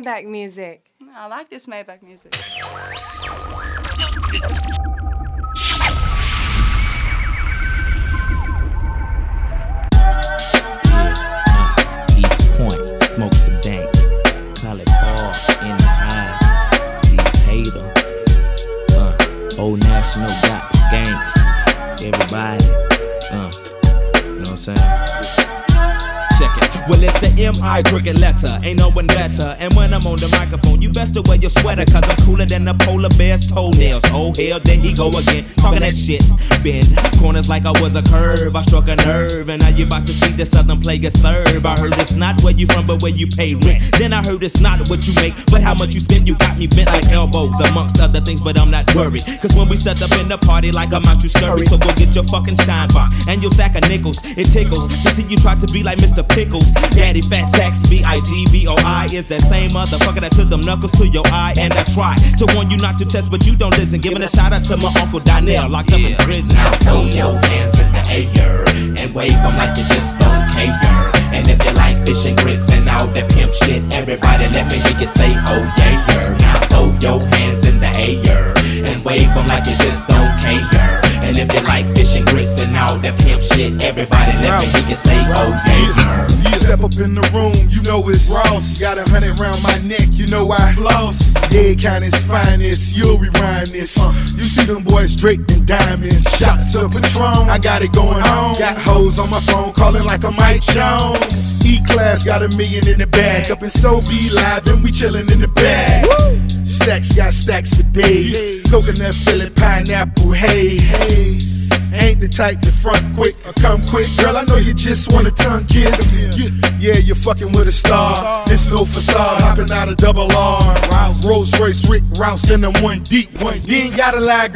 Maybach music. I like this Maybach music. East Point, smoke some dank. Call it Paul in the eye. Decatur. Old National got the skanks. Everybody. You know what I'm saying? Check it. Well, it's the M.I. crooked letter. Ain't no one better. And when I'm on the microphone, you best to wear your sweater, cause I'm cooler than the polar bear's toenails. Oh, hell, there he go again. Talking that shit. Bend corners like I was a curve. I struck a nerve. And now you about to see the southern player serve. I heard it's not where you from, but where you pay rent. Then I heard it's not what you make, but how much you spend. You got me bent like elbows, amongst other things, but I'm not worried. Cause when we set up in the party, like I'm out, you scurry. So go get your fucking shine box and your sack of nickels. It tickles to see you try to be like Mr. Pickles. Daddy Fat Sacks, B-I-G-B-O-I is that same motherfucker that took them knuckles to your eye. And I try to warn you not to test, but you don't listen. Giving a shout out to my Uncle Donnell, locked up in prison. Now throw your hands in the air and wave them like you just don't care. And if you like fish and grits and all that pimp shit, everybody let me hear you say, oh yeah. Now throw your hands in the air and wave them like you just don't care. And if you like fish and grits and all that pimp shit, everybody let me hear you say, oh yeah. You step up in the room, you know it's Ross. Got 100 round my neck, you know I floss. Yeah, County's finest, you'll rerhyme this. You see them boys draped in diamonds, shots of Patron. I got it going on. Got hoes on my phone calling like a Mike Jones. E-Class got $1 million in the bag. Up in So Be Live and we chillin' in the bag. Stacks got stacks for days. Coconut filling, pineapple haze. Ain't the type to front quick or come quick. Girl, I know you just want a tongue kiss. Yeah, you're fucking with a star. It's no facade, hopping out of double R. Rolls Royce, Rick Rouse, and I'm one deep. You ain't gotta lie, girl.